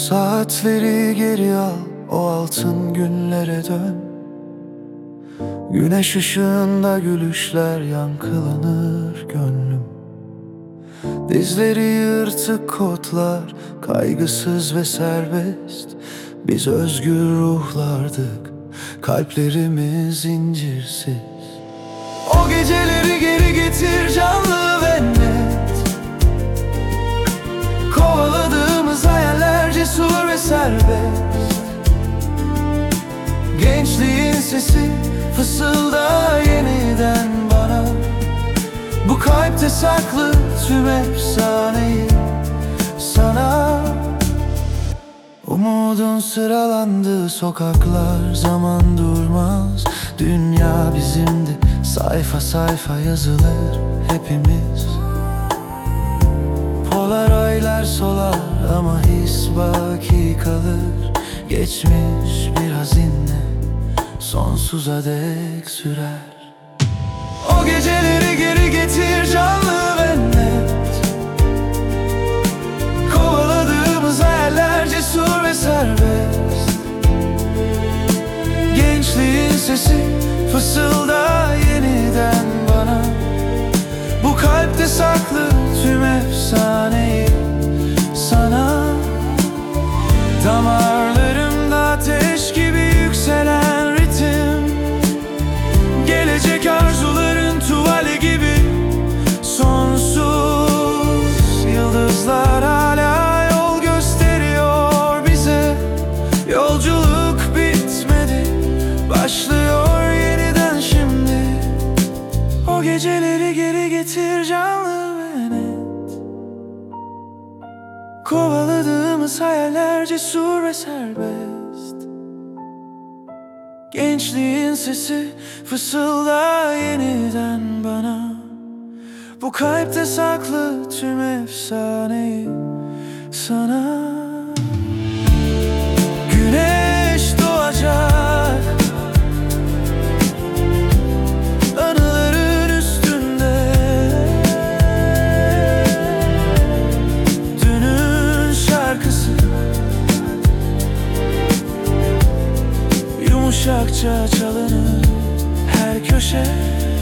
Saatleri geri al, o altın günlere dön. Güneş ışığında gülüşler yankılanır gönlüm. Dizleri yırtık kotlar, kaygısız ve serbest. Biz özgür ruhlardık, kalplerimiz incirsiz. O geceleri geri getir, canlı ve net. Kovaladığımız hayaller cesur ve serbest. Gençliğin sesi fısılda yeniden bana. Bu kalpte saklı tüm efsaneyi sana. Umudun sıralandığı sokaklar, zaman durmaz. Dünya bizimdi, sayfa sayfa yazılır hepimiz. Polaroidler solar ama his baki kalır. Geçmiş bir hazine sonsuza dek sürer. O geceleri geri getir, canlı ve net. Kovaladığımız hayaller cesur ve serbest. Gençliğin sesi fısılda yeniden bana. Bu kalpte saklı tüm efsaneyi sana. Damarlarımda ateş gibi yükselen ritim. Gelecek arzuların tuvali gibi sonsuz. Yıldızlar hala yol gösteriyor bize. Yolculuk bitmedi, başlıyor yeniden şimdi. O geceleri geri getir, canlı ve net. Kovaladığımız hayaller cesur ve serbest. Gençliğin sesi fısılda yeniden bana. Bu kalpte saklı tüm efsaneyi sana. Güneş doğacak anıların üstünde. Dünün şarkısı yumuşakça çalınır her köşe.